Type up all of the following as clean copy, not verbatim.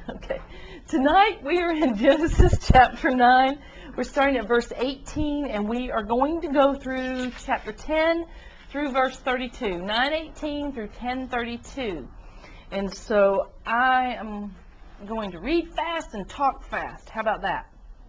Okay. Tonight we are in Genesis chapter 9. We're starting at verse 18, and we are going to go through chapter 10 through verse 32. 9:18 through 10:32. And so I am going to read fast and talk fast. How about that?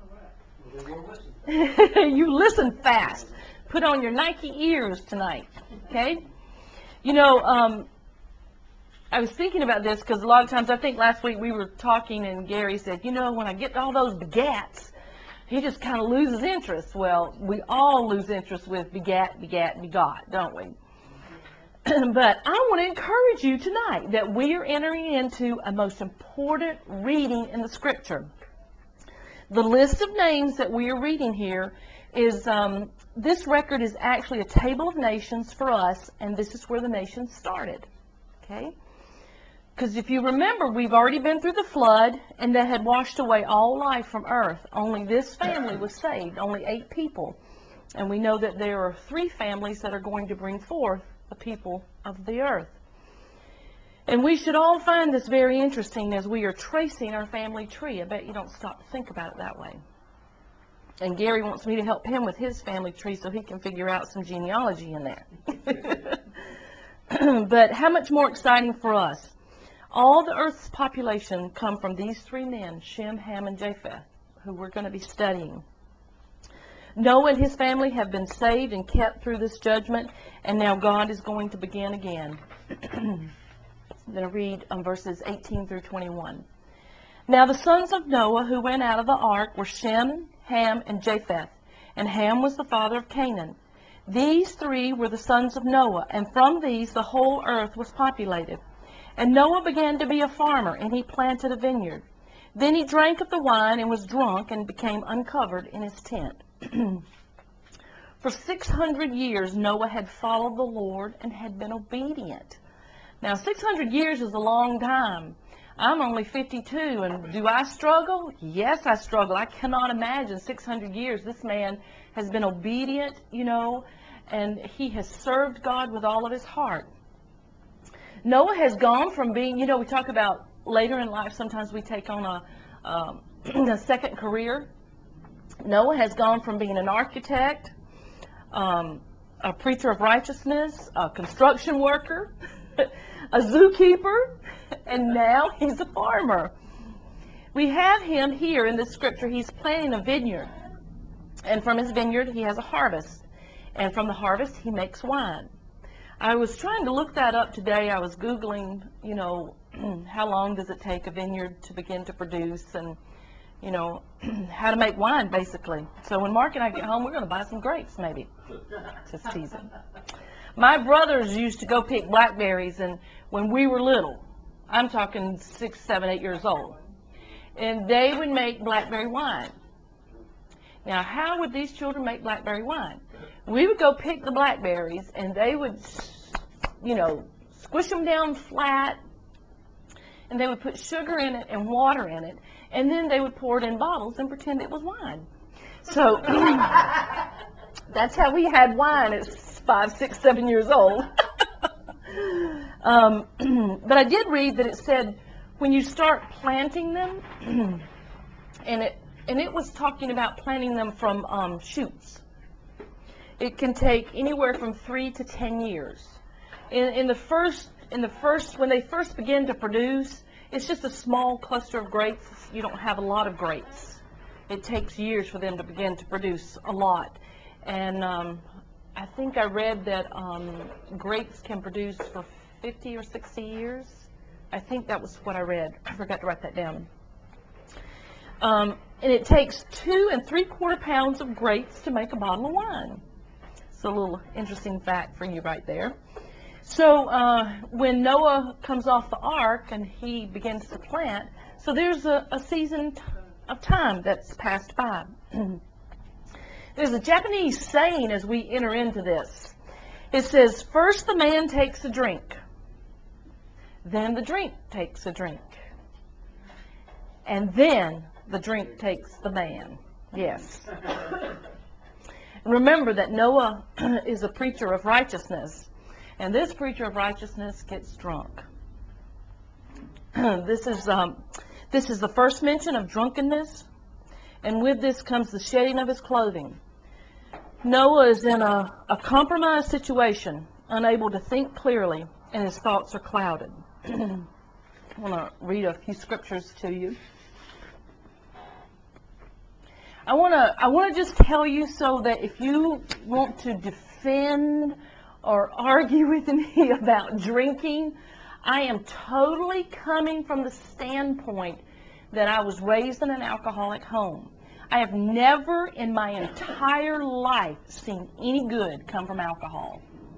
You listen fast. Put on your Nike ears tonight. Okay? You know, I was thinking about this because a lot of times, I think last week we were talking and Gary said, you know, when I get all those begats, he just kind of loses interest. Well, we all lose interest with begat, begot, don't we? But I want to encourage you tonight that we are entering into a most important reading in the Scripture. The list of names that we are reading here is, this record is actually a table of nations for us, and this is where the nations started. Okay? Because if you remember, we've already been through the flood, and that had washed away all life from earth. Only this family was saved, only 8 people. And we know that there are 3 families that are going to bring forth the people of the earth. And we should all find this very interesting as we are tracing our family tree. I bet you don't stop to think about it that way. And Gary wants me to help him with his family tree so he can figure out some genealogy in there. But how much more exciting for us? All the earth's population come from these 3 men, Shem, Ham, and Japheth, who we're going to be studying. Noah and his family have been saved and kept through this judgment, and now God is going to begin again. I'm going to read verses 18 through 21. Now the sons of Noah who went out of the ark were Shem, Ham, and Japheth, and Ham was the father of Canaan. These 3 were the sons of Noah, and from these the whole earth was populated. And Noah began to be a farmer, and he planted a vineyard. Then he drank of the wine and was drunk and became uncovered in his tent. For 600 years Noah had followed the Lord and had been obedient. Now 600 years is a long time. I'm only 52, and do I struggle? Yes, I struggle. I cannot imagine 600 years. This man has been obedient, you know, and he has served God with all of his heart. Noah has gone from being, you know, we talk about later in life, sometimes we take on a second career. Noah has gone from being an architect, a preacher of righteousness, a construction worker, a zookeeper, and now he's a farmer. We have him here in this scripture. He's planting a vineyard, and from his vineyard he has a harvest, and from the harvest he makes wine. I was trying to look that up today. I was Googling, you know, how long does it take a vineyard to begin to produce, and, you know, how to make wine, basically. So when Mark and I get home, we're going to buy some grapes, maybe. Just teasing. My brothers used to go pick blackberries, and when we were little, I'm talking 6, 7, 8 years old, and they would make blackberry wine. Now, how would these children make blackberry wine? We would go pick the blackberries, and they would, you know, squish them down flat, and they would put sugar in it and water in it, and then they would pour it in bottles and pretend it was wine. So that's how we had wine at 5, 6, 7 years old. But I did read that it said when you start planting them, and it was talking about planting them from shoots. It can take anywhere from 3 to 10 years. In the first, when they first begin to produce, it's just a small cluster of grapes. You don't have a lot of grapes. It takes years for them to begin to produce a lot. And I think I read that grapes can produce for 50 or 60 years. I think that was what I read. I forgot to write that down. And it takes 2 3/4 pounds of grapes to make a bottle of wine. It's a little interesting fact for you right there. So when Noah comes off the ark and he begins to plant, so there's a season of time that's passed by. There's a Japanese saying as we enter into this. It says, first the man takes a drink, then the drink takes a drink, and then the drink takes the man. Yes. Remember that Noah is a preacher of righteousness, and this preacher of righteousness gets drunk. This This is the first mention of drunkenness, and with this comes the shedding of his clothing. Noah is in a compromised situation, unable to think clearly, and his thoughts are clouded. I want to read a few scriptures to you. I want to just tell you so that if you want to defend or argue with me about drinking, I am totally coming from the standpoint that I was raised in an alcoholic home. I have never in my entire life seen any good come from alcohol.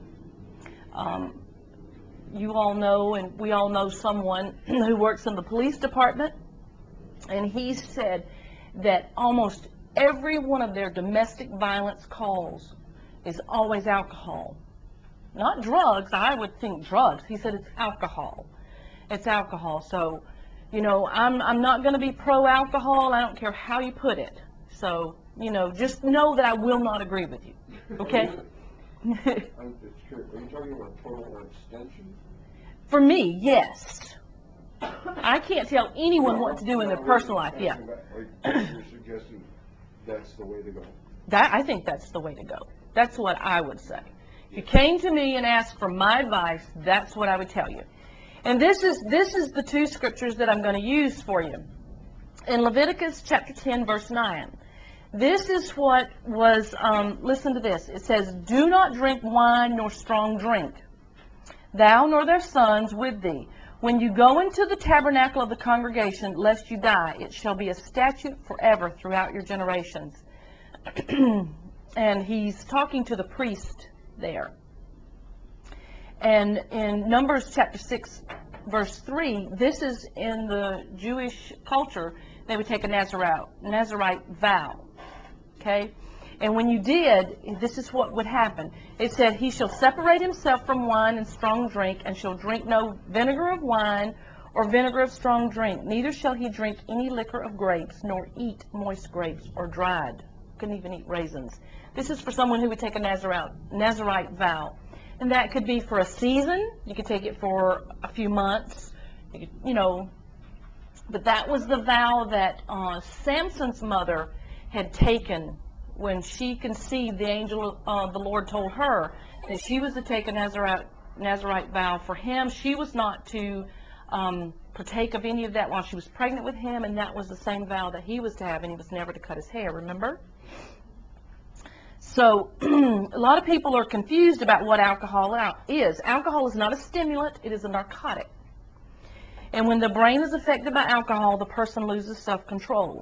You all know, and we all know someone who works in the police department, and he said that almost every one of their domestic violence calls is always alcohol. Not drugs. I would think drugs. He said it's alcohol. It's alcohol. So, you know, I'm not going to be pro-alcohol. I don't care how you put it. So, you know, just know that I will not agree with you. Okay? It's true. Are you talking about total abstention? For me, yes. I can't tell anyone what to do in their personal life. Yeah. You're suggesting that's the way to go. I think that's the way to go. That's what I would say. If you came to me and asked for my advice, that's what I would tell you. And this is the two scriptures that I'm going to use for you. In Leviticus chapter 10, verse 9, this is what was, listen to this. It says, "Do not drink wine nor strong drink, thou nor their sons with thee, when you go into the tabernacle of the congregation, lest you die. It shall be a statute forever throughout your generations." And he's talking to the priest there. And in Numbers chapter 6, verse 3, this is in the Jewish culture, they would take a Nazirite vow. Okay? And when you did, this is what would happen. It said, "He shall separate himself from wine and strong drink, and shall drink no vinegar of wine or vinegar of strong drink. Neither shall he drink any liquor of grapes, nor eat moist grapes or dried." Couldn't even eat raisins. This is for someone who would take a Nazirite vow. And that could be for a season. You could take it for a few months. You know. But that was the vow that Samson's mother had taken when she conceived. The angel of the Lord told her that she was to take a Nazirite vow for him. She was not to partake of any of that while she was pregnant with him, and that was the same vow that he was to have, and he was never to cut his hair, remember? So a lot of people are confused about what alcohol is. Alcohol is not a stimulant, it is a narcotic. And when the brain is affected by alcohol, the person loses self-control.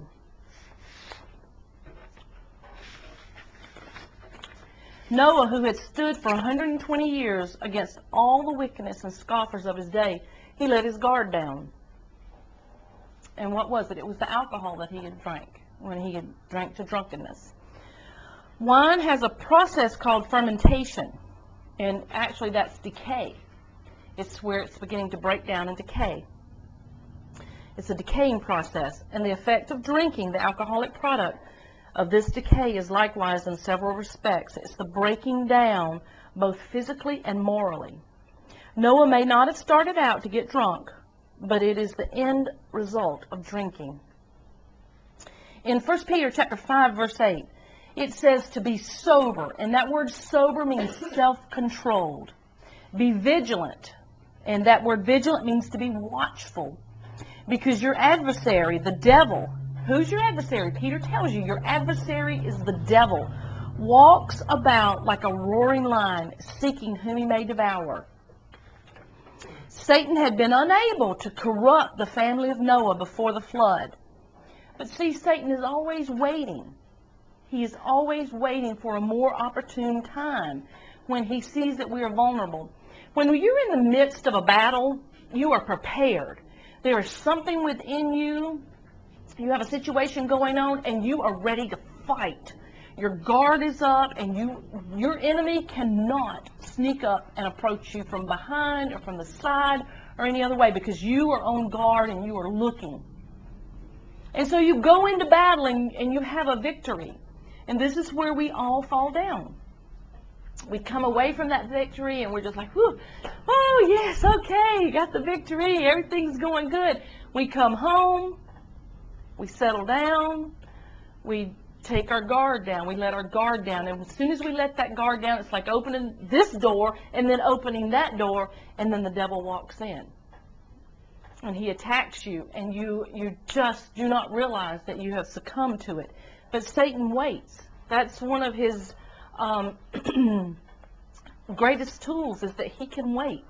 Noah, who had stood for 120 years against all the wickedness and scoffers of his day, he let his guard down. And what was it? It was the alcohol that he had drank when he had drank to drunkenness. Wine has a process called fermentation, and actually that's decay. It's where it's beginning to break down and decay. It's a decaying process, and the effect of drinking the alcoholic product of this decay is likewise in several respects. It's the breaking down both physically and morally. Noah may not have started out to get drunk, but it is the end result of drinking. In 1 Peter chapter 5, verse 8, it says to be sober, and that word sober means self-controlled. Be vigilant, and that word vigilant means to be watchful, because your adversary, the devil, who's your adversary? Peter tells you your adversary is the devil, walks about like a roaring lion, seeking whom he may devour. Satan had been unable to corrupt the family of Noah before the flood. But see, Satan is always waiting. He is always waiting for a more opportune time when he sees that we are vulnerable. When you're in the midst of a battle, you are prepared. There is something within you. You have a situation going on, and you are ready to fight. Your guard is up, and your enemy cannot sneak up and approach you from behind or from the side or any other way, because you are on guard and you are looking. And so you go into battle and you have a victory. And this is where we all fall down. We come away from that victory and we're just like, whew, oh yes, okay, got the victory, everything's going good. We come home We settle down. We take our guard down. We let our guard down. And as soon as we let that guard down, it's like opening this door and then opening that door, and then the devil walks in. And he attacks you, and you just do not realize that you have succumbed to it. But Satan waits. That's one of his greatest tools, is that he can wait.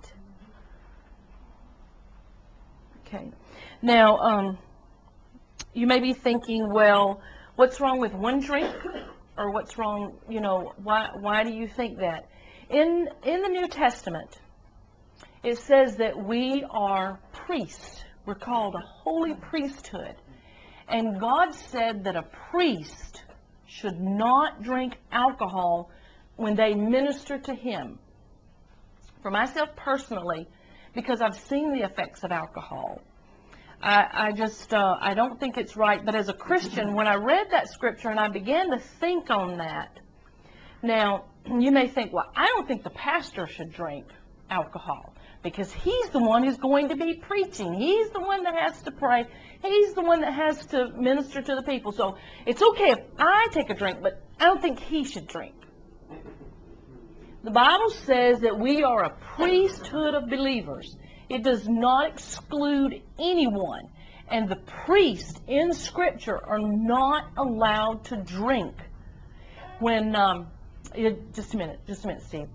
Okay. Now, you may be thinking, well, what's wrong with one drink? Or what's wrong, why do you think that? In the New Testament, it says that we are priests. We're called a holy priesthood. And God said that a priest should not drink alcohol when they minister to him. For myself personally, because I've seen the effects of alcohol, I don't think it's right. But as a Christian, when I read that scripture and I began to think on that, now, you may think, well, I don't think the pastor should drink alcohol, because he's the one who's going to be preaching. He's the one that has to pray. He's the one that has to minister to the people. So it's okay if I take a drink, but I don't think he should drink. The Bible says that we are a priesthood of believers. It does not exclude anyone. And the priests in Scripture are not allowed to drink. When, just a minute, Steve.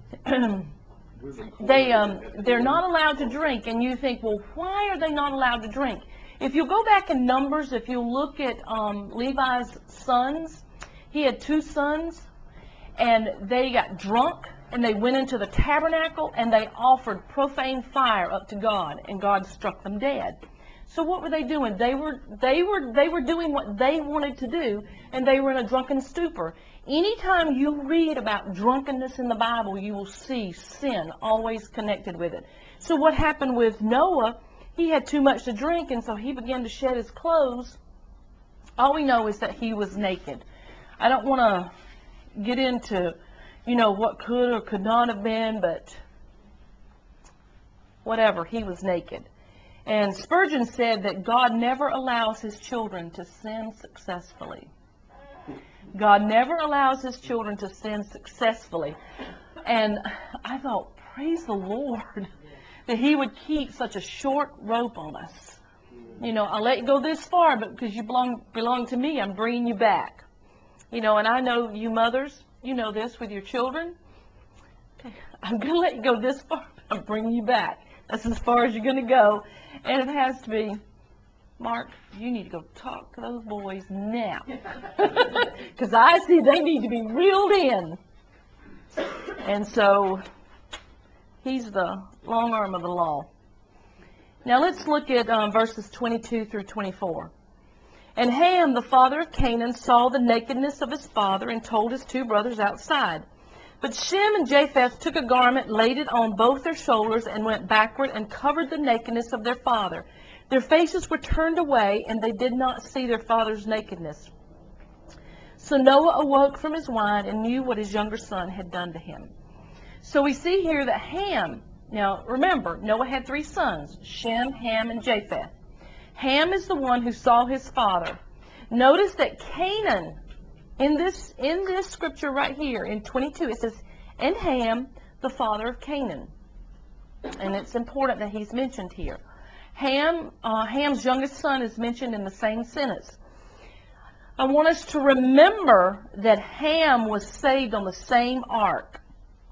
They're not allowed to drink, and you think, well, why are they not allowed to drink? If you go back in Numbers, if you look at Levi's sons, he had 2 sons, and they got drunk, and they went into the tabernacle, and they offered profane fire up to God, and God struck them dead. So what were they doing? They were doing what they wanted to do, and they were in a drunken stupor. Anytime you read about drunkenness in the Bible, you will see sin always connected with it. So what happened with Noah? He had too much to drink, and so he began to shed his clothes. All we know is that he was naked. I don't want to get into, what could or could not have been, but whatever, he was naked. And Spurgeon said that God never allows his children to sin successfully. God never allows his children to sin successfully. And I thought, praise the Lord, that he would keep such a short rope on us. I'll let you go this far, but because you belong to me, I'm bringing you back. And I know you mothers, you know this with your children. I'm going to let you go this far, but I'm bringing you back. That's as far as you're going to go. And it has to be, Mark, you need to go talk to those boys now. Because I see they need to be reeled in. And so, he's the long arm of the law. Now let's look at verses 22 through 24. And Ham, the father of Canaan, saw the nakedness of his father and told his 2 brothers outside. But Shem and Japheth took a garment, laid it on both their shoulders, and went backward and covered the nakedness of their father. Their faces were turned away, and they did not see their father's nakedness. So Noah awoke from his wine and knew what his younger son had done to him. So we see here that Ham, now remember, Noah had 3 sons, Shem, Ham, and Japheth. Ham is the one who saw his father. Notice that Canaan, in this scripture right here, in 22, it says, and Ham, the father of Canaan. And it's important that he's mentioned here. Ham's youngest son is mentioned in the same sentence. I want us to remember that Ham was saved on the same ark.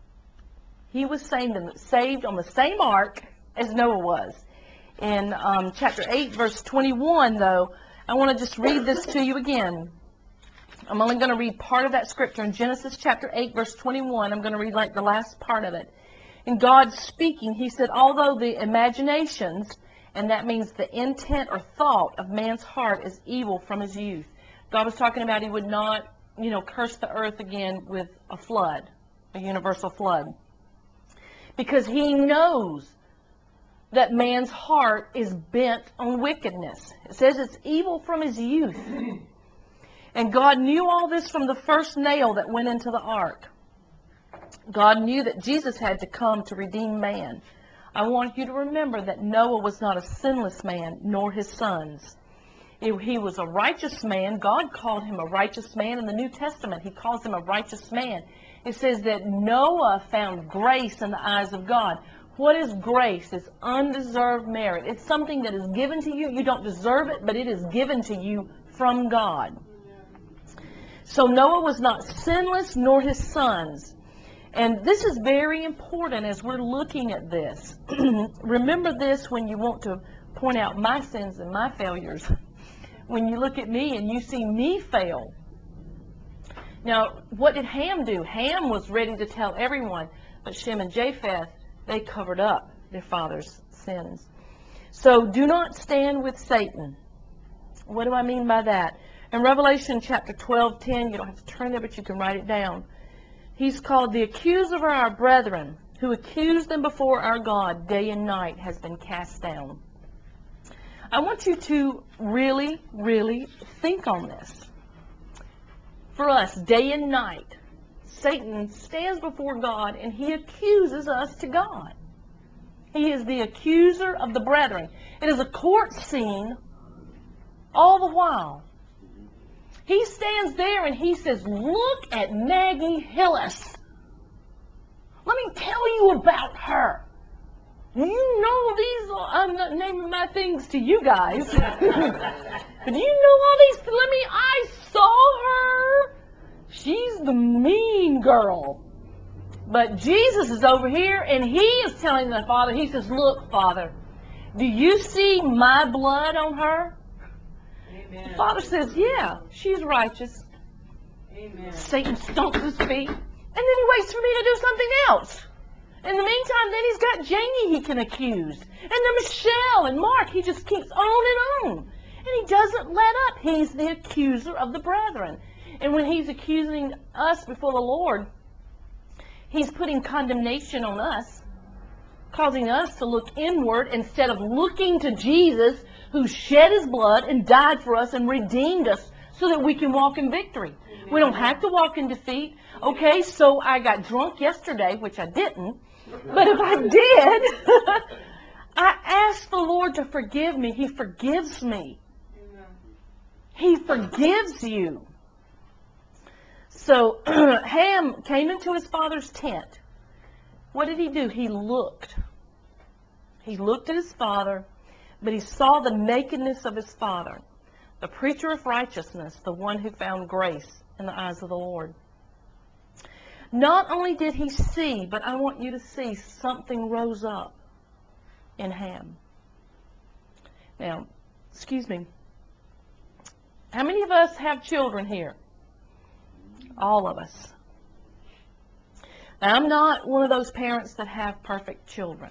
He was saved on the same ark as Noah was. In chapter 8, verse 21, though, I want to just read this to you again. I'm only going to read part of that scripture. In Genesis chapter 8, verse 21, I'm going to read like the last part of it. And God speaking, he said, although the imaginations, and that means the intent or thought of man's heart, is evil from his youth. God was talking about he would not, curse the earth again with a flood, a universal flood. Because he knows that man's heart is bent on wickedness. It says it's evil from his youth. And God knew all this from the first nail that went into the ark. God knew that Jesus had to come to redeem man. I want you to remember that Noah was not a sinless man, nor his sons. He was a righteous man. God called him a righteous man in the New Testament. He calls him a righteous man. It says that Noah found grace in the eyes of God. What is grace? It's undeserved merit. It's something that is given to you. You don't deserve it, but it is given to you from God. So Noah was not sinless, nor his sons. And this is very important as we're looking at this. Remember this when you want to point out my sins and my failures. When you look at me and you see me fail. Now, what did Ham do? Ham was ready to tell everyone, but Shem and Japheth, they covered up their father's sins. So do not stand with Satan. What do I mean by that? In Revelation chapter 12:10, you don't have to turn there, but you can write it down. He's called the accuser of our brethren, who accused them before our God day and night, has been cast down. I want you to really, really think on this. For us, day and night, Satan stands before God and he accuses us to God. He is the accuser of the brethren. It is a court scene all the while. He stands there and he says, look at Maggie Hillis. Let me tell you about her. You know these, I'm not naming my things to you guys. But you know all these, I saw her. She's the mean girl. But Jesus is over here and he is telling the Father, he says, look, Father, do you see my blood on her? Amen. The Father says, yeah, she's righteous. Amen. Satan stomps his feet, and then he waits for me to do something else. In the meantime, then he's got Janie he can accuse. And then Michelle and Mark, he just keeps on and on. And he doesn't let up. He's the accuser of the brethren. And when he's accusing us before the Lord, he's putting condemnation on us, causing us to look inward instead of looking to Jesus, who shed his blood and died for us and redeemed us so that we can walk in victory. We don't have to walk in defeat. Okay, so I got drunk yesterday, which I didn't. But if I did, I asked the Lord to forgive me. He forgives me. He forgives you. So Ham came into his father's tent. What did he do? He looked. He looked at his father, but he saw the nakedness of his father, the preacher of righteousness, the one who found grace in the eyes of the Lord. Not only did he see, but I want you to see something rose up in Ham. Now, excuse me. How many of us have children here? All of us. Now, I'm not one of those parents that have perfect children.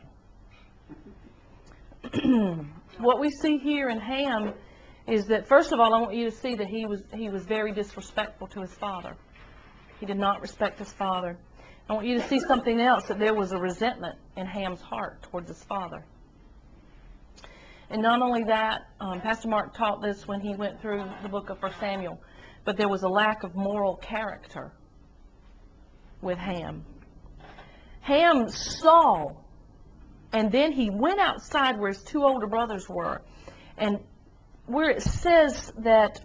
What we see here in Ham is that, first of all, I want you to see that he was very disrespectful to his father. He did not respect his father. I want you to see something else, that there was a resentment in Ham's heart towards his father. And not only that, Pastor Mark taught this when he went through the book of 1 Samuel, but there was a lack of moral character with Ham. Ham saw, and then he went outside where his two older brothers were, and where it says that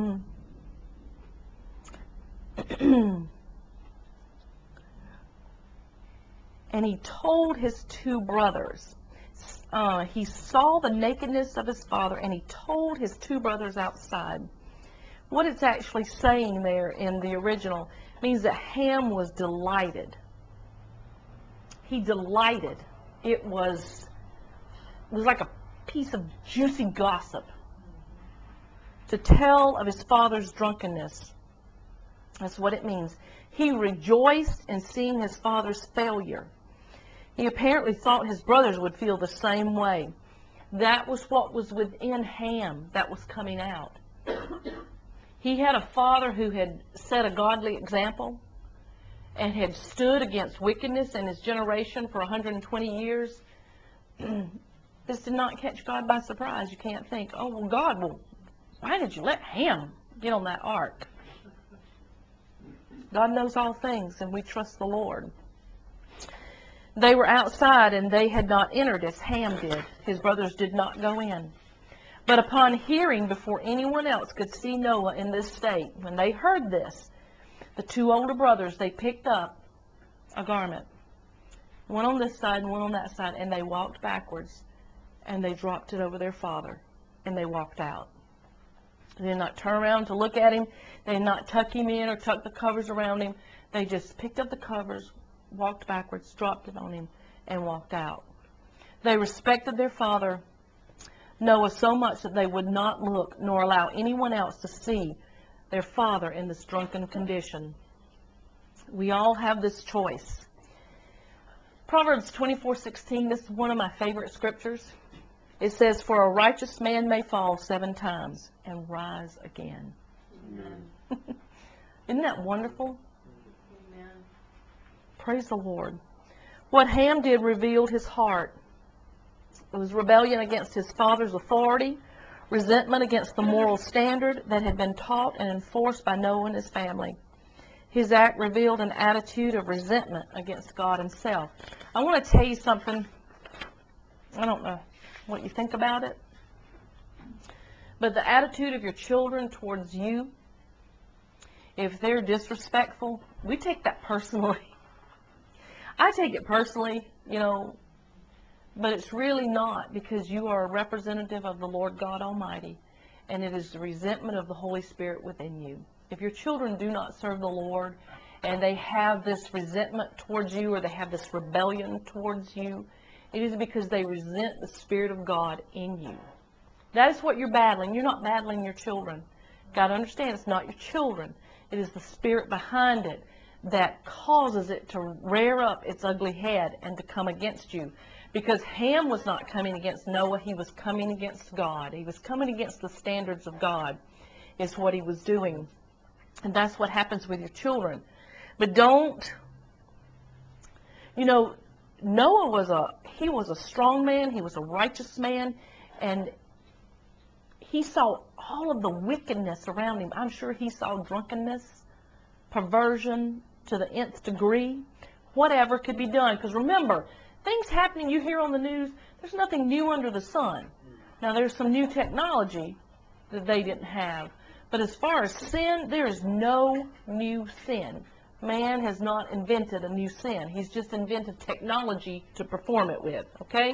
and he told his two brothers, he saw the nakedness of his father, and he told his two brothers outside. What it's actually saying there in the original means that Ham was delighted. He delighted. It was like a piece of juicy gossip to tell of his father's drunkenness. That's what it means. He rejoiced in seeing his father's failure. He apparently thought his brothers would feel the same way. That was what was within Ham that was coming out. He had a father who had set a godly example and had stood against wickedness in his generation for 120 years. This did not catch God by surprise. You can't think, oh, well, God, well, why did you let Ham get on that ark? God knows all things, and we trust the Lord. They were outside, and they had not entered as Ham did. His brothers did not go in. But upon hearing, before anyone else could see Noah in this state, when they heard this, the two older brothers, they picked up a garment, one on this side and one on that side, and they walked backwards, and they dropped it over their father, and they walked out. They did not turn around to look at him. They did not tuck him in or tuck the covers around him. They just picked up the covers, walked backwards, dropped it on him, and walked out. They respected their father, Noah, so much that they would not look nor allow anyone else to see their father in this drunken condition. We all have this choice. Proverbs 24:16, this is one of my favorite scriptures. It says, "For a righteous man may fall 7 times and rise again." Amen. Isn't that wonderful? Amen. Praise the Lord. What Ham did revealed his heart. It was rebellion against his father's authority, resentment against the moral standard that had been taught and enforced by Noah and his family. His act revealed an attitude of resentment against God himself. I want to tell you something. I don't know what you think about it, but the attitude of your children towards you, if they're disrespectful, we take that personally. I take it personally, but it's really not, because you are a representative of the Lord God Almighty, and it is the resentment of the Holy Spirit within you. If your children do not serve the Lord and they have this resentment towards you, or they have this rebellion towards you, it is because they resent the Spirit of God in you. That is what you're battling. You're not battling your children. Got to understand, it's not your children. It is the Spirit behind it that causes it to rear up its ugly head and to come against you. Because Ham was not coming against Noah, he was coming against God. He was coming against the standards of God, is what he was doing. And that's what happens with your children. But don't, Noah was a strong man, he was a righteous man, and he saw all of the wickedness around him. I'm sure he saw drunkenness, perversion to the nth degree, whatever could be done. Because remember, things happening you hear on the news, there's nothing new under the sun. Now, there's some new technology that they didn't have. But as far as sin, there is no new sin. Man has not invented a new sin. He's just invented technology to perform it with, okay?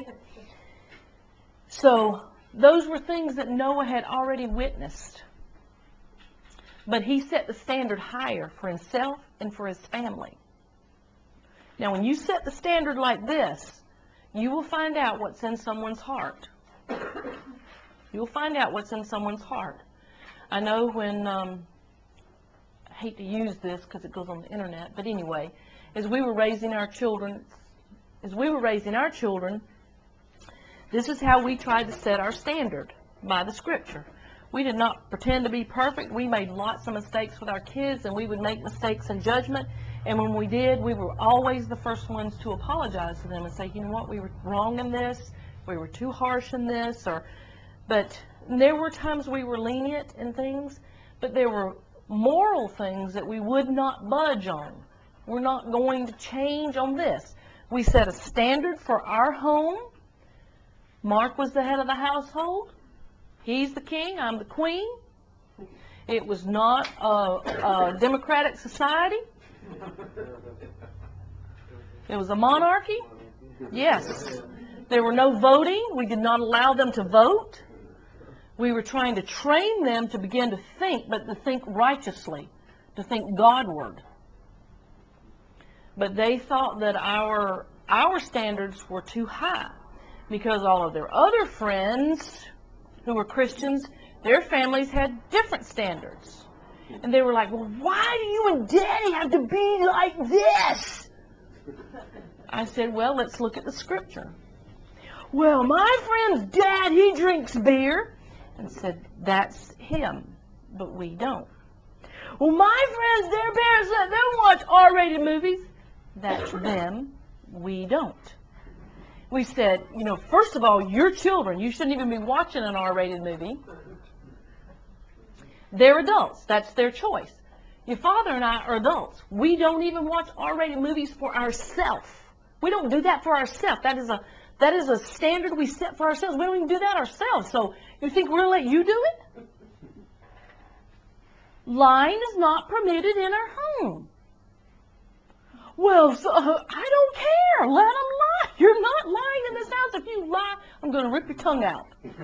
So, those were things that Noah had already witnessed. But he set the standard higher for himself and for his family. Now, when you set the standard like this, you will find out what's in someone's heart. You'll find out what's in someone's heart. I know when, I hate to use this because it goes on the internet, but anyway, as we were raising our children, this is how we tried to set our standard, by the Scripture. We did not pretend to be perfect. We made lots of mistakes with our kids, and we would make mistakes in judgment. And when we did, we were always the first ones to apologize to them and say, you know what, we were wrong in this, we were too harsh in this, but there were times we were lenient in things, but there were moral things that we would not budge on. We're not going to change on this. We set a standard for our home. Mark was the head of the household. He's the king, I'm the queen. It was not a democratic society. It was a monarchy. Yes. There were no voting. We did not allow them to vote. We were trying to train them to begin to think, but to think righteously, to think Godward. But they thought that our standards were too high, because all of their other friends who were Christians, their families had different standards. And they were like, well, why do you and Daddy have to be like this? I said, well, let's look at the Scripture. Well, my friend's dad, he drinks beer. And said, that's him, but we don't. Well, my friends, their parents let them watch R-rated movies. That's them, we don't. We said, first of all, your children, you shouldn't even be watching an R-rated movie. They're adults. That's their choice. Your father and I are adults. We don't even watch R-rated movies for ourselves. We don't do that for ourselves. That is a standard we set for ourselves. We don't even do that ourselves. So you think we're going to let you do it? Lying is not permitted in our home. Well, so, I don't care. Let them lie. You're not lying in this house. If you lie, I'm going to rip your tongue out.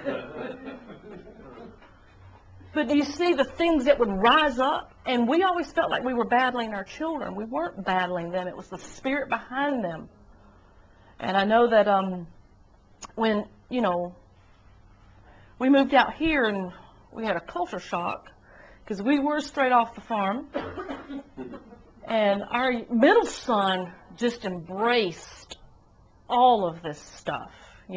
But do you see the things that would rise up? And we always felt like we were battling our children. We weren't battling them. It was the spirit behind them. And I know that when, we moved out here and we had a culture shock because we were straight off the farm. And our middle son just embraced all of this stuff,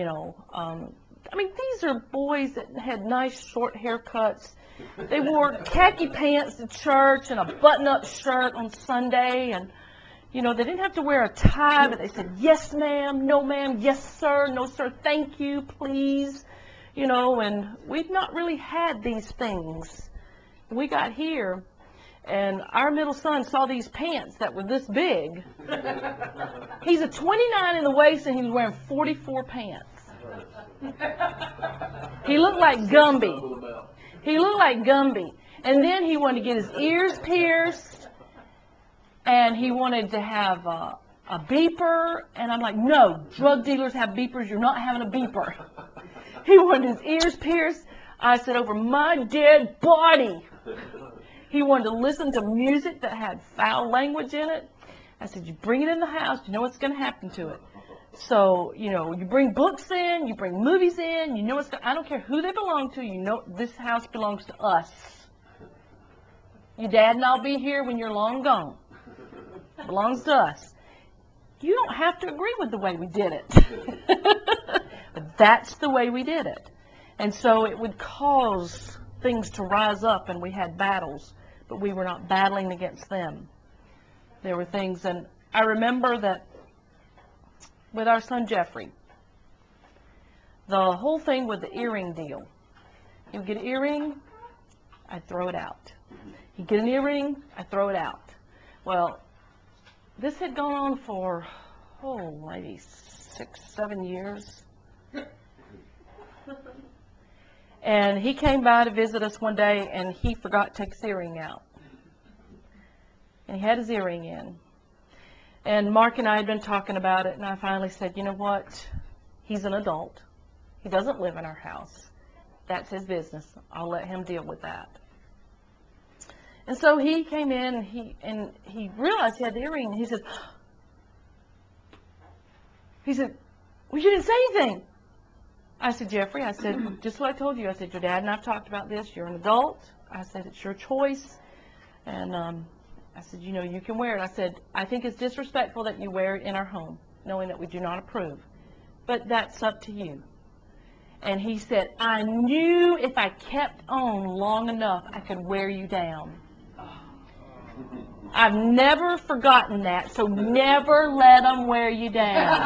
these are boys that had nice short haircuts. They wore khaki pants to church and a button-up shirt on Sunday. And, they didn't have to wear a tie, but they said, yes, ma'am, no, ma'am, yes, sir, no, sir, thank you, please. And we've not really had these things. We got here, and our middle son saw these pants that were this big. He's a 29 in the waist, and he was wearing 44 pants. He looked like Gumby. He looked like Gumby. And then he wanted to get his ears pierced, and he wanted to have a beeper. And I'm like, no, drug dealers have beepers. You're not having a beeper. He wanted his ears pierced. I said, over my dead body. He wanted to listen to music that had foul language in it. I said, you bring it in the house, you know what's going to happen to it. So, you bring books in, you bring movies in, you know what's going to, I don't care who they belong to, this house belongs to us. Your dad and I'll be here when you're long gone. It belongs to us. You don't have to agree with the way we did it. But that's the way we did it. And so it would cause things to rise up, and we had battles, but we were not battling against them. There were things, and I remember that with our son Jeffrey, the whole thing with the earring deal. He would get an earring, I'd throw it out. He'd get an earring, I'd throw it out. Well, this had gone on for, maybe 6, 7 years. And he came by to visit us one day, and he forgot to take his earring out. And he had his earring in. And Mark and I had been talking about it, and I finally said, you know what? He's an adult. He doesn't live in our house. That's his business. I'll let him deal with that. And so he came in, and he realized he had the earring, and he said, well, you didn't say anything. I said, Jeffrey, I said, just what I told you. I said, your dad and I have talked about this. You're an adult. I said, it's your choice. And I said, you can wear it. I said, I think it's disrespectful that you wear it in our home, knowing that we do not approve. But that's up to you. And he said, I knew if I kept on long enough, I could wear you down. I've never forgotten that, so never let them wear you down.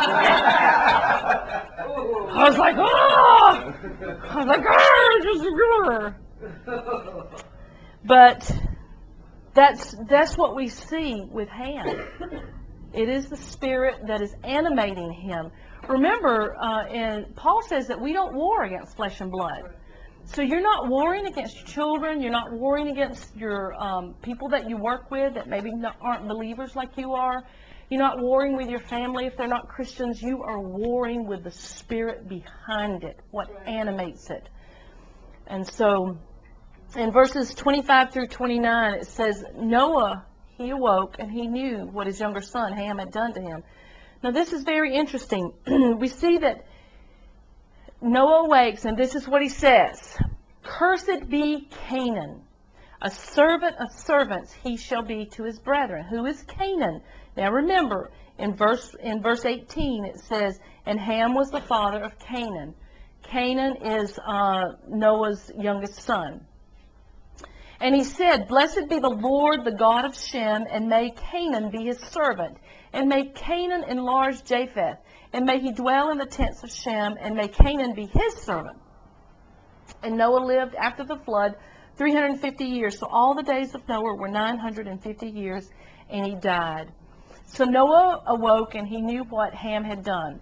I was like, oh! I was like, oh, but that's what we see with Ham. It is the spirit that is animating him. Remember, and Paul says that we don't war against flesh and blood. So you're not warring against your children. You're not warring against your people that you work with that maybe aren't believers like you are. You're not warring with your family if they're not Christians. You are warring with the spirit behind it, what animates it. And so in verses 25 through 29, it says, Noah, he awoke, and he knew what his younger son Ham had done to him. Now this is very interesting. We see that Noah awakes, and this is what he says. Cursed be Canaan, a servant of servants he shall be to his brethren. Who is Canaan? Now remember, in verse 18 it says, and Ham was the father of Canaan. Canaan is Noah's youngest son. And he said, blessed be the Lord, the God of Shem, and may Canaan be his servant, and may Canaan enlarge Japheth, and may he dwell in the tents of Shem, and may Canaan be his servant. And Noah lived after the flood 350 years. So all the days of Noah were 950 years, and he died. So Noah awoke, and he knew what Ham had done.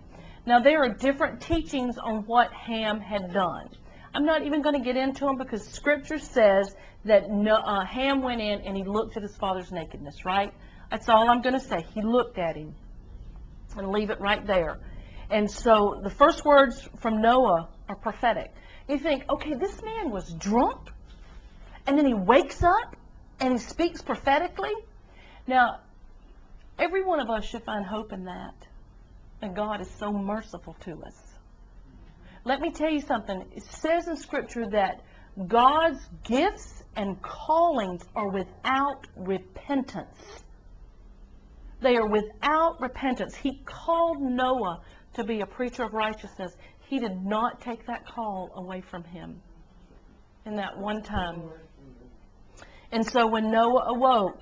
Now, there are different teachings on what Ham had done. I'm not even going to get into them because Scripture says that Ham went in and he looked at his father's nakedness, right? That's all I'm going to say. He looked at him. And leave it right there. And so the first words from Noah are prophetic. You think, okay, this man was drunk, and then he wakes up and he speaks prophetically. Now, every one of us should find hope in that. And God is so merciful to us. Let me tell you something. It says in Scripture that God's gifts and callings are without repentance. They are without repentance. He called Noah to be a preacher of righteousness. He did not take that call away from him in that one time. And so when Noah awoke,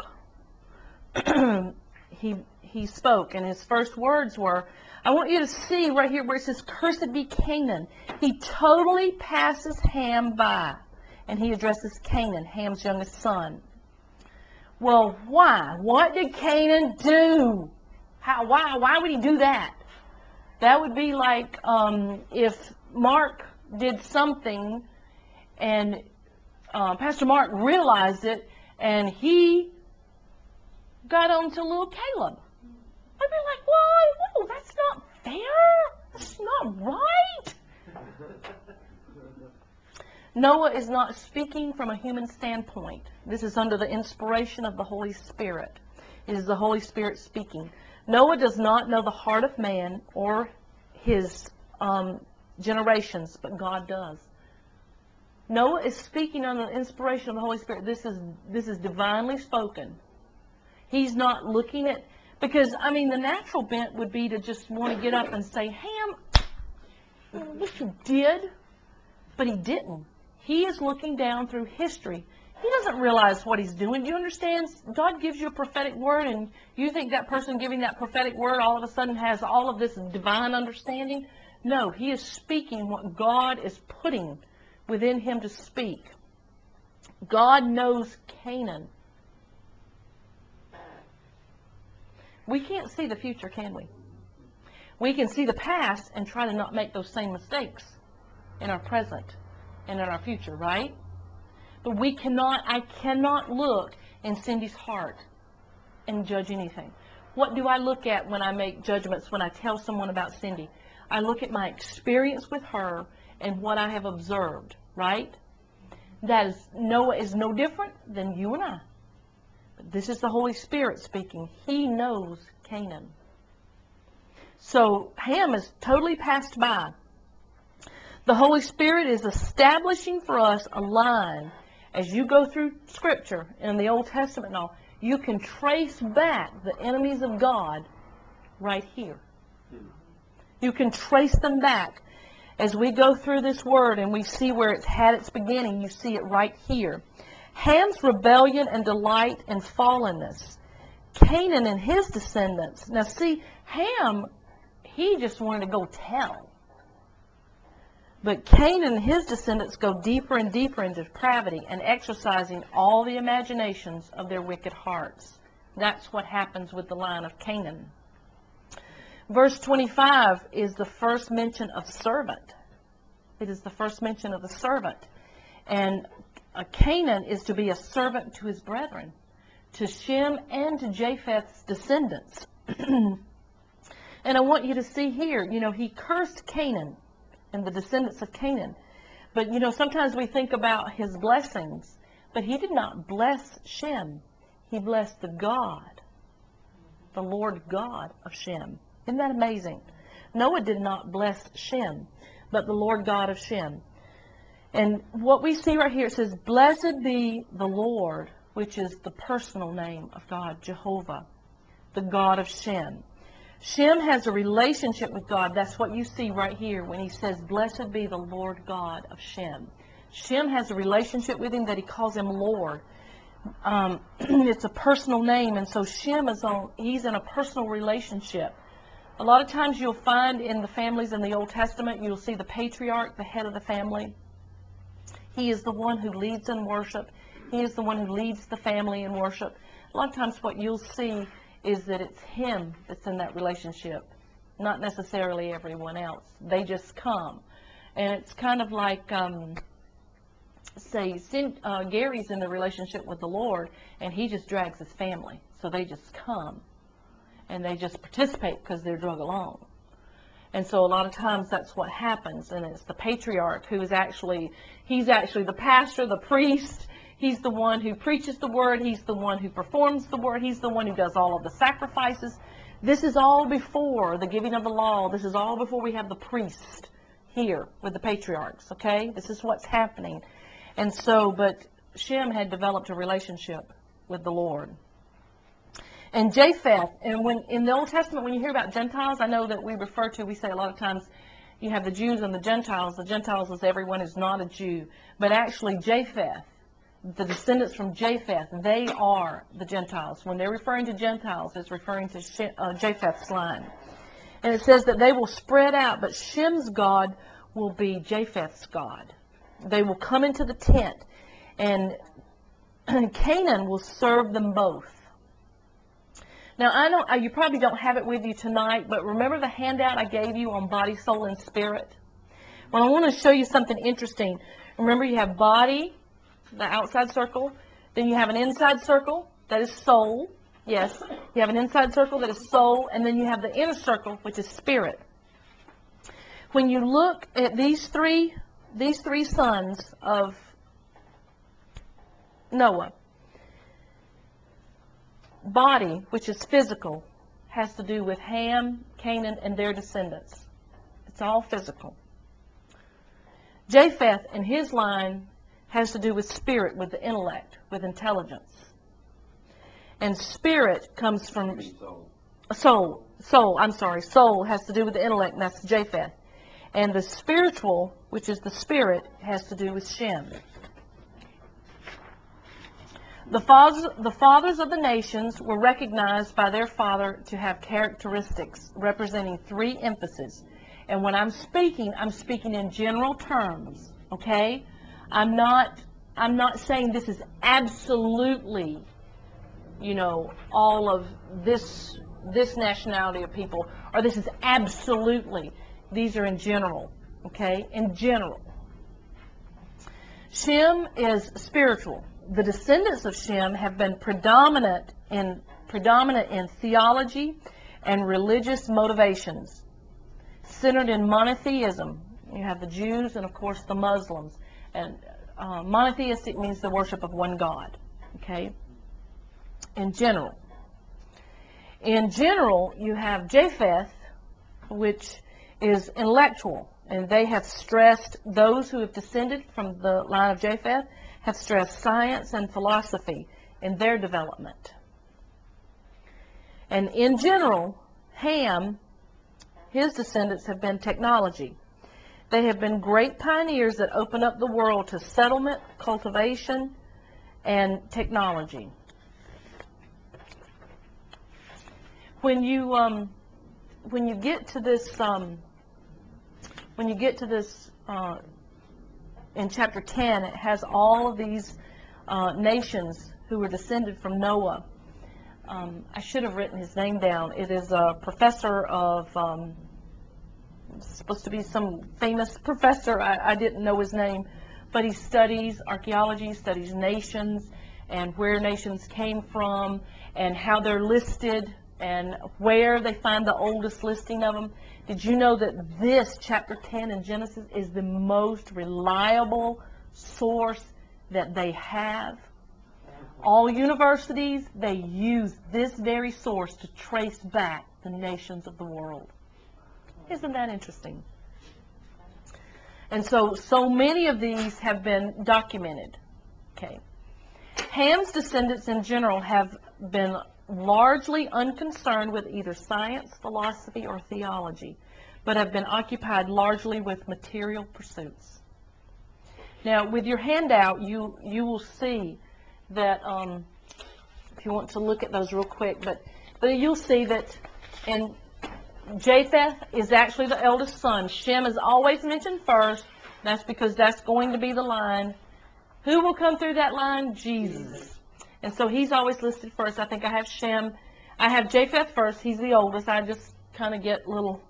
he spoke, and his first words were, I want you to see right here where it says, cursed be Canaan. He totally passes Ham by, and he addresses Canaan, Ham's youngest son. Well, why? What did Canaan do? Why would he do that? That would be like if Mark did something and Pastor Mark realized it and he got on to little Caleb. I'd be like, whoa, that's not fair. That's not right. Noah is not speaking from a human standpoint. This is under the inspiration of the Holy Spirit. It is the Holy Spirit speaking. Noah does not know the heart of man or his generations, but God does. Noah is speaking under the inspiration of the Holy Spirit. This is divinely spoken. He's not looking at, because, I mean, the natural bent would be to just want to get up and say, Ham, what you did, but he didn't. He is looking down through history. He doesn't realize what he's doing. Do you understand? God gives you a prophetic word, and you think that person giving that prophetic word all of a sudden has all of this divine understanding? No, he is speaking what God is putting within him to speak. God knows Canaan. We can't see the future, can we? We can see the past and try to not make those same mistakes in our present and in our future, right? But I cannot look in Cindy's heart and judge anything. What do I look at when I make judgments, when I tell someone about Cindy? I look at my experience with her and what I have observed, right? Noah is no different than you and I. But this is the Holy Spirit speaking. He knows Canaan. So Ham is totally passed by. The Holy Spirit is establishing for us a line. As you go through Scripture in the Old Testament and all, you can trace back the enemies of God right here. You can trace them back. As we go through this word and we see where it's had its beginning, you see it right here. Ham's rebellion and delight in fallenness. Canaan and his descendants. Now see, Ham, he just wanted to go tell. But Canaan and his descendants go deeper and deeper into depravity and exercising all the imaginations of their wicked hearts. That's what happens with the line of Canaan. Verse 25 is the first mention of servant. It is the first mention of the servant. And Canaan is to be a servant to his brethren, to Shem and to Japheth's descendants. And I want you to see here, he cursed Canaan and the descendants of Canaan. But, sometimes we think about his blessings. But he did not bless Shem. He blessed the Lord God of Shem. Isn't that amazing? Noah did not bless Shem, but the Lord God of Shem. And what we see right here, it says, blessed be the Lord, which is the personal name of God, Jehovah, the God of Shem. Shem has a relationship with God. That's what you see right here when he says, blessed be the Lord God of Shem. Shem has a relationship with him that he calls him Lord. It's a personal name, and so Shem he's in a personal relationship. A lot of times you'll find in the families in the Old Testament, you'll see the patriarch, the head of the family. He is the one who leads in worship. He is the one who leads the family in worship. A lot of times what you'll see is that it's him that's in that relationship. not necessarily everyone else. They just come. And it's kind of like, say, Gary's in the relationship with the Lord, and he just drags his family. So they just come, and they just participate because they're drug along. And so a lot of times that's what happens, and it's the patriarch who is he's actually the pastor, the priest. He's the one who preaches the word. He's the one who performs the word. He's the one who does all of the sacrifices. This is all before the giving of the law. This is all before we have the priest here with the patriarchs, okay? This is what's happening. And so, but Shem had developed a relationship with the Lord. And Japheth, and when in the Old Testament, when you hear about Gentiles, I know that we say a lot of times, you have the Jews and the Gentiles. The Gentiles is everyone who's not a Jew. But actually, Japheth, the descendants from Japheth, they are the Gentiles. When they're referring to Gentiles, it's referring to Japheth's line. And it says that they will spread out, but Shem's God will be Japheth's God. They will come into the tent, and Canaan will serve them both. Now, you probably don't have it with you tonight, but remember the handout I gave you on body, soul, and spirit? Well, I want to show you something interesting. Remember, you have body, the outside circle. Then you have an inside circle, that is soul. Yes, you have an inside circle that is soul, and then you have the inner circle, which is spirit. When you look at these three sons of Noah, body, which is physical, has to do with Ham, Canaan, and their descendants. It's all physical. Japheth and his line has to do with spirit, with the intellect, with intelligence. And spirit comes from soul. Soul has to do with the intellect, and that's Japheth. And the spiritual, which is the spirit, has to do with Shem. The fathers of the nations were recognized by their father to have characteristics representing three emphases. And when I'm speaking in general terms, okay? I'm not saying this is absolutely, all of this nationality of people, or this is absolutely. These are in general, okay? In general. Shem is spiritual. The descendants of Shem have been predominant in theology and religious motivations, centered in monotheism. You have the Jews and, of course, the Muslims. And monotheistic means the worship of one God, okay? In general. In general, you have Japheth, which is intellectual. And they have stressed, those who have descended from the line of Japheth, have stressed science and philosophy in their development. And in general, Ham, his descendants have been technology. They have been great pioneers that opened up the world to settlement, cultivation, and technology. When you get to this, in chapter 10, it has all of these nations who were descended from Noah. I should have written his name down. It is a professor of, supposed to be some famous professor. I didn't know his name, but he studies archaeology, studies nations, and where nations came from, and how they're listed, and where they find the oldest listing of them. Did you know that this, chapter 10 in Genesis, is the most reliable source that they have? All universities, they use this very source to trace back the nations of the world. Isn't that interesting? And so many of these have been documented. Okay. Ham's descendants in general have been largely unconcerned with either science, philosophy, or theology, but have been occupied largely with material pursuits. Now, with your handout, you will see that, if you want to look at those real quick, but you'll see that in Japheth is actually the eldest son. Shem is always mentioned first. That's because that's going to be the line. Who will come through that line? Jesus. And so he's always listed first. I think I have Shem. I have Japheth first. He's the oldest. I just kind of get little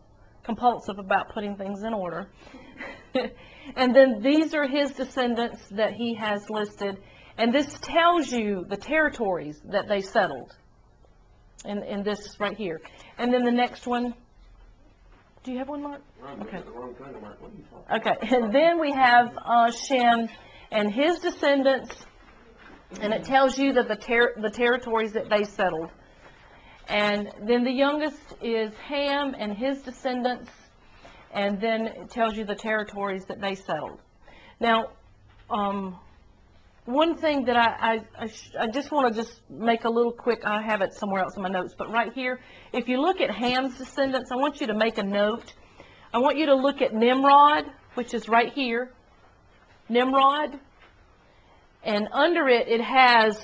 compulsive about putting things in order. And then these are his descendants that he has listed. And this tells you the territories that they settled in this right here. And then the next one, do you have one, Mark? Okay. Okay, and then we have Shem and his descendants, and it tells you that the territories that they settled. And then the youngest is Ham and his descendants, and then it tells you the territories that they settled. Now, one thing that I just want to just make a little quick, I have it somewhere else in my notes, but right here, if you look at Ham's descendants, I want you to make a note. I want you to look at Nimrod, which is right here. Nimrod. And under it, it has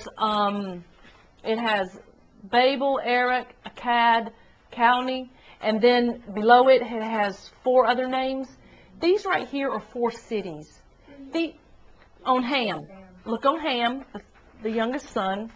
Babel, Erech, Akkad, Calneh, and then below it, it has 4 other names. These right here are 4 cities. On Ham. Look on Ham, the youngest son.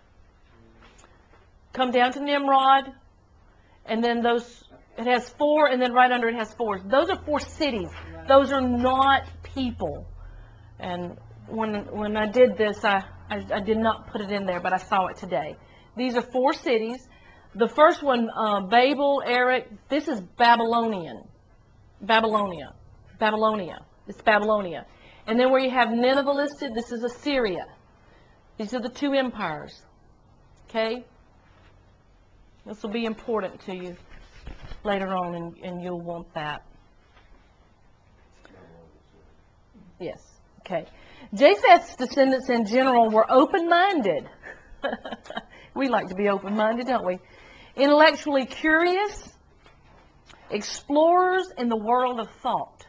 Come down to Nimrod, and then it has 4, and then right under it has 4. Those are 4 cities. Those are not people. And when I did this, I did not put it in there, but I saw it today. These are 4 cities. The first one, Babel, Erech, this is Babylonian. Babylonia. It's Babylonia. And then where you have Nineveh listed, this is Assyria. These are the 2 empires. Okay? This will be important to you later on, and you'll want that. Yes. Okay. Japheth's descendants in general were open-minded. We like to be open-minded, don't we? Intellectually curious, explorers in the world of thought.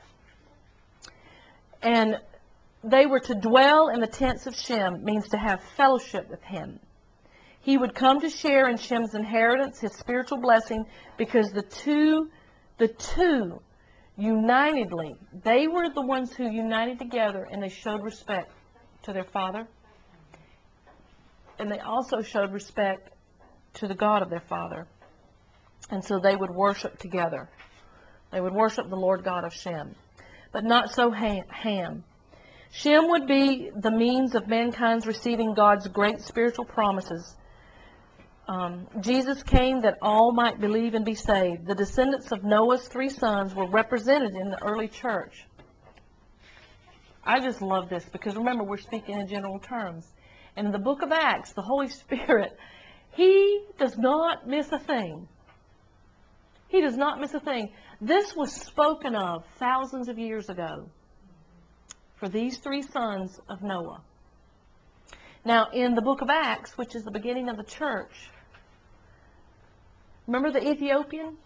And they were to dwell in the tents of Shem, means to have fellowship with him. He would come to share in Shem's inheritance, his spiritual blessing, because the two unitedly, they were the ones who united together, and they showed respect to their father. And they also showed respect to the God of their father. And so they would worship together. They would worship the Lord God of Shem. But not so Ham. Shem would be the means of mankind's receiving God's great spiritual promises. Jesus came that all might believe and be saved. The descendants of Noah's 3 sons were represented in the early church. I just love this because remember, we're speaking in general terms. And in the book of Acts, the Holy Spirit, He does not miss a thing. He does not miss a thing. This was spoken of thousands of years ago for these 3 sons of Noah. Now, in the book of Acts, which is the beginning of the church, remember the Ethiopian?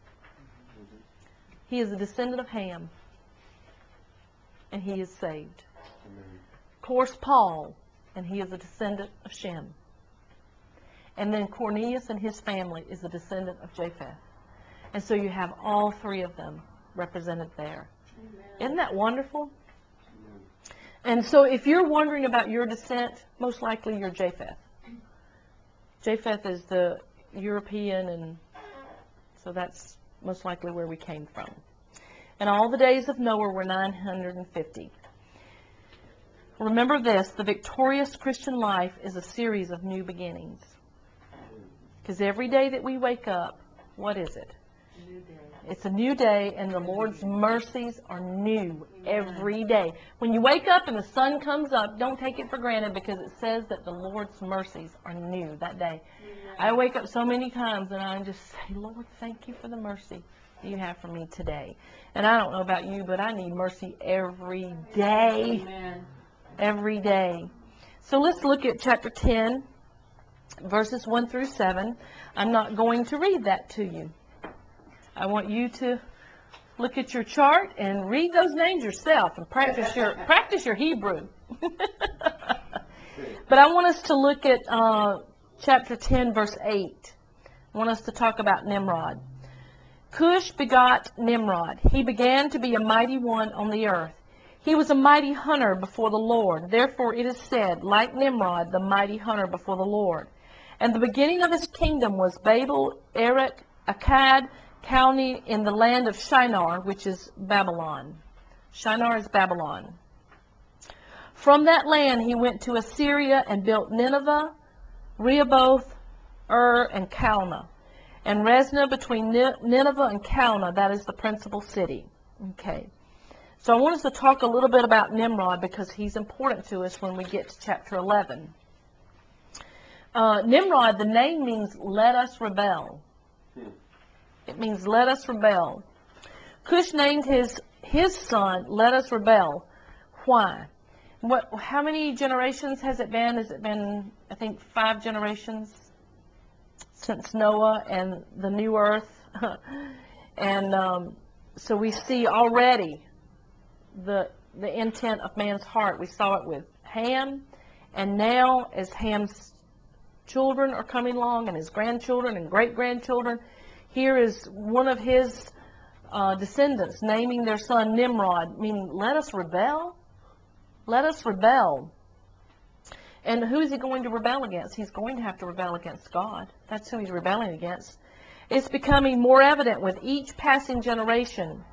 He is a descendant of Ham, and he is saved. Of course, Paul, and he is a descendant of Shem. And then Cornelius and his family is a descendant of Japheth. And so you have all 3 of them represented there. Amen. Isn't that wonderful? Amen. And so if you're wondering about your descent, most likely you're Japheth. Japheth is the European, and so that's most likely where we came from. And all the days of Noah were 950. Remember this, the victorious Christian life is a series of new beginnings. Because every day that we wake up, what is it? It's a new day, and the Lord's mercies are new every day. When you wake up and the sun comes up, don't take it for granted, because it says that the Lord's mercies are new that day. I wake up so many times and I just say, Lord, thank you for the mercy you have for me today. And I don't know about you, but I need mercy every day. Amen. Every day. So let's look at chapter 10, verses 1 through 7. I'm not going to read that to you. I want you to look at your chart and read those names yourself and practice your Hebrew. But I want us to look at chapter 10, verse 8. I want us to talk about Nimrod. Cush begot Nimrod. He began to be a mighty one on the earth. He was a mighty hunter before the Lord. Therefore it is said, like Nimrod, the mighty hunter before the Lord. And the beginning of his kingdom was Babel, Erech, Akkad, county in the land of Shinar, which is Babylon. Shinar is Babylon. From that land he went to Assyria and built Nineveh, Rehoboth, and Calneh. And Resna between Nineveh and Calneh, that is the principal city. Okay. So I want us to talk a little bit about Nimrod because he's important to us when we get to chapter 11. Nimrod, the name means let us rebel. It means let us rebel. Cush named his son let us rebel. Why? How many generations has it been? Has it been, I think, 5 generations since Noah and the new earth? And so we see already the intent of man's heart. We saw it with Ham, and now as Ham's children are coming along and his grandchildren and great-grandchildren, here is one of his descendants naming their son Nimrod, meaning let us rebel. Let us rebel. And who is he going to rebel against? He's going to have to rebel against God. That's who he's rebelling against. It's becoming more evident with each passing generation,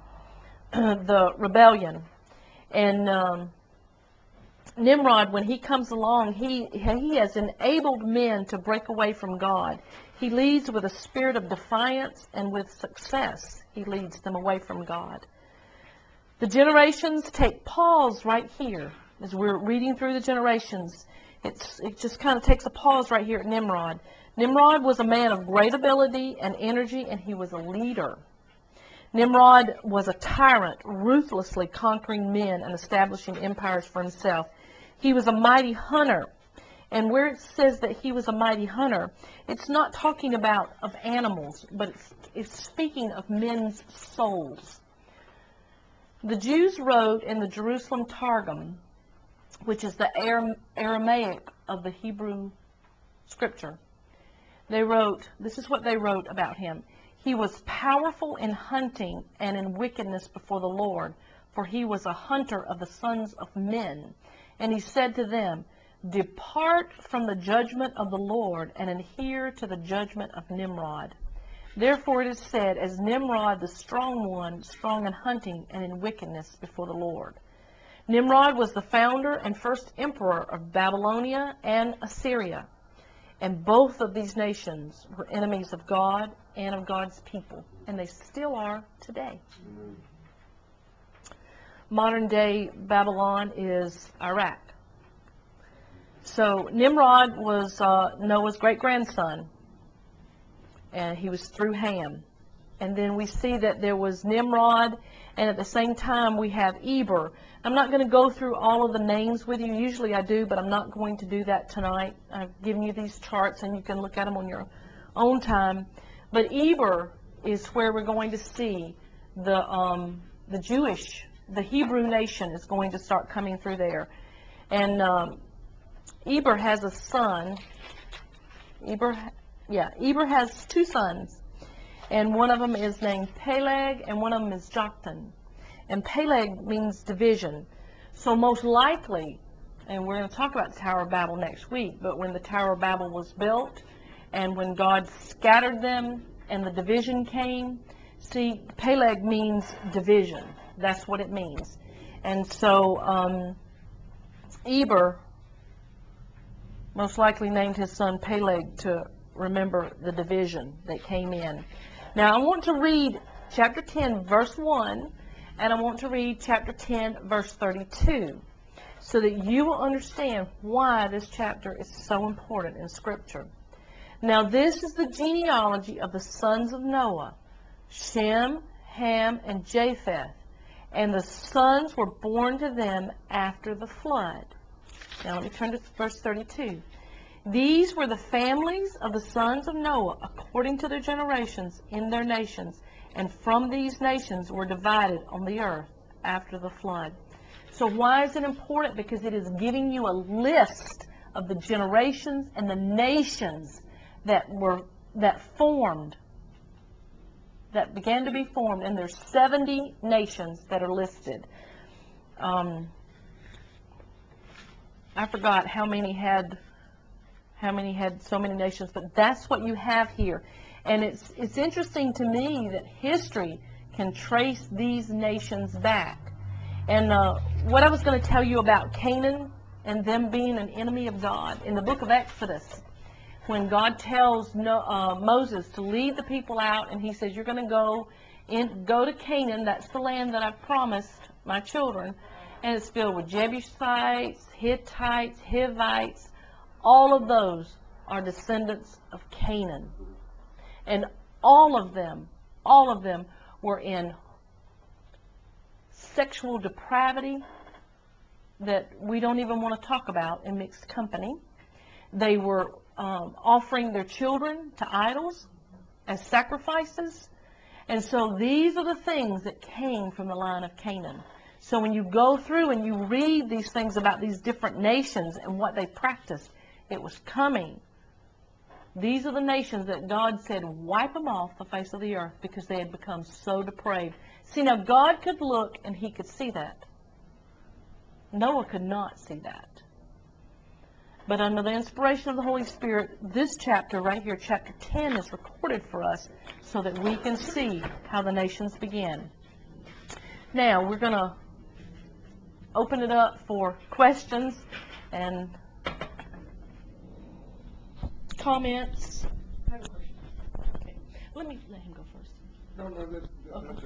the rebellion. And Nimrod, when he comes along, he has enabled men to break away from God. He leads with a spirit of defiance, and with success, he leads them away from God. The generations take pause right here. As we're reading through the generations, it just kind of takes a pause right here at Nimrod. Nimrod was a man of great ability and energy, and he was a leader. Nimrod was a tyrant, ruthlessly conquering men and establishing empires for himself. He was a mighty hunter. And where it says that he was a mighty hunter, it's not talking about of animals, but it's speaking of men's souls. The Jews wrote in the Jerusalem Targum, which is the Aramaic of the Hebrew scripture. They wrote, this is what they wrote about him. He was powerful in hunting and in wickedness before the Lord, for he was a hunter of the sons of men. And he said to them, depart from the judgment of the Lord and adhere to the judgment of Nimrod. Therefore it is said, as Nimrod the strong one, strong in hunting and in wickedness before the Lord. Nimrod was the founder and first emperor of Babylonia and Assyria. And both of these nations were enemies of God and of God's people. And they still are today. Modern day Babylon is Iraq. So Nimrod was Noah's great-grandson. And he was through Ham. And then we see that there was Nimrod, and at the same time we have Eber. I'm not going to go through all of the names with you. Usually I do, but I'm not going to do that tonight. I've given you these charts, and you can look at them on your own time. But Eber is where we're going to see the Hebrew nation is going to start coming through there. And Eber has a son. Eber has 2 sons, and one of them is named Peleg, and one of them is Joktan. And Peleg means division. So most likely, and we're going to talk about the Tower of Babel next week, but when the Tower of Babel was built, and when God scattered them, and the division came, see, Peleg means division. That's what it means. And so Eber most likely named his son Peleg to remember the division that came in. Now I want to read chapter 10 verse 1, and I want to read chapter 10 verse 32 so that you will understand why this chapter is so important in Scripture. Now this is the genealogy of the sons of Noah, Shem, Ham, and Japheth, and the sons were born to them after the flood. Now let me turn to verse 32. These were the families of the sons of Noah according to their generations in their nations, and from these nations were divided on the earth after the flood. So why is it important? Because it is giving you a list of the generations and the nations that began to be formed, and there's 70 nations that are listed. I forgot how many had so many nations, but that's what you have here. And it's interesting to me that history can trace these nations back. And what I was going to tell you about Canaan and them being an enemy of God, in the book of Exodus, when God tells Moses to lead the people out, and he says, you're going to go to Canaan, that's the land that I've promised my children, and it's filled with Jebusites, Hittites, Hivites, all of those are descendants of Canaan. And all of them were in sexual depravity that we don't even want to talk about in mixed company. They were offering their children to idols as sacrifices. And so these are the things that came from the line of Canaan. So when you go through and you read these things about these different nations and what they practiced, it was coming. These are the nations that God said, wipe them off the face of the earth because they had become so depraved. See, now God could look and he could see that. Noah could not see that. But under the inspiration of the Holy Spirit, this chapter right here, chapter 10, is recorded for us so that we can see how the nations began. Now, we're going to open it up for questions and comments. I have a question. Okay. Let him go first. No, that's